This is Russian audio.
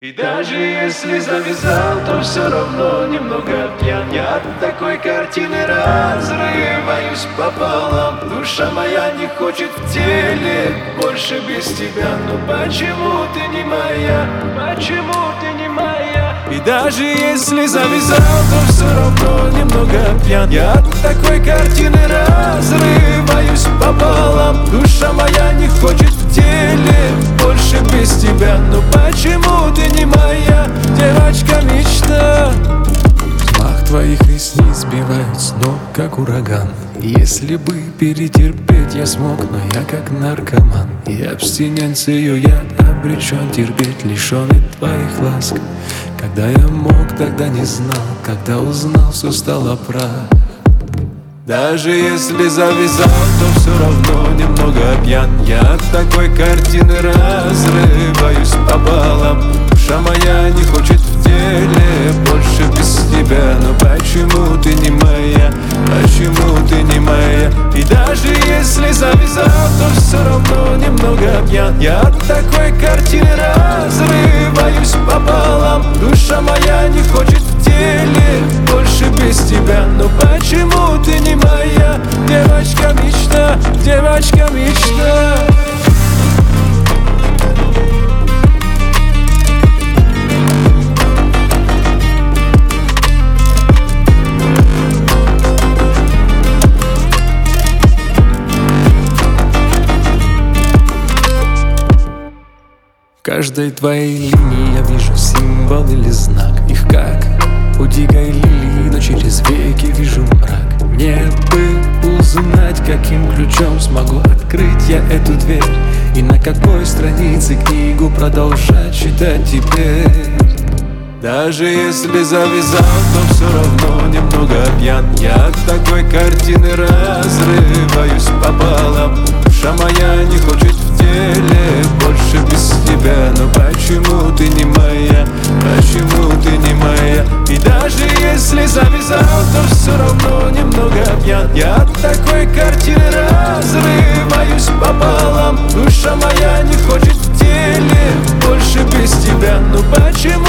И даже если завязал, то все равно немного пьян. Я от такой картины разрываюсь пополам. Душа моя не хочет в теле больше без тебя. Но почему ты не моя? Почему ты не моя? И даже если завязал, то все равно немного пьян. Я от такой картины разрываюсь пополам. Душа моя не хочет в теле больше без тебя. Но почему ты не моя, девочка мечта? Взмах твоих ресниц сбивает с ног, как ураган. Если бы перетерпеть я смог, но я как наркоман. И абстиненцию я обречен терпеть, лишенный твоих ласк. Когда я мог, тогда не знал, когда узнал, все стало прах. Даже если завязал, то все равно немного пьян. Я от такой картины разрываюсь пополам. Душа моя не хочет в теле больше без тебя. Но почему ты не моя? Почему ты не моя? И даже если завязал, то все равно немного пьян. Я от такой картины разрываюсь пополам. Душа моя не хочет в теле больше без тебя. Но почему ты не моя, девочка мечта, девочка мечта? В каждой твоей линии я вижу символ или знак. Их как у дикой лилии, но через веки вижу мрак. Мне бы узнать, каким ключом смогу открыть я эту дверь. И на какой странице книгу продолжать читать теперь. Даже если завязал, то все равно немного пьян. Я от такой картины разрываюсь пополам. Душа моя не хочет в теле больше без тебя. Но почему ты не моя? Почему ты не моя? И даже если завязал, то все равно немного пьян. Я от такой картины разрываюсь пополам. Душа моя не хочет в теле больше без тебя. Но почему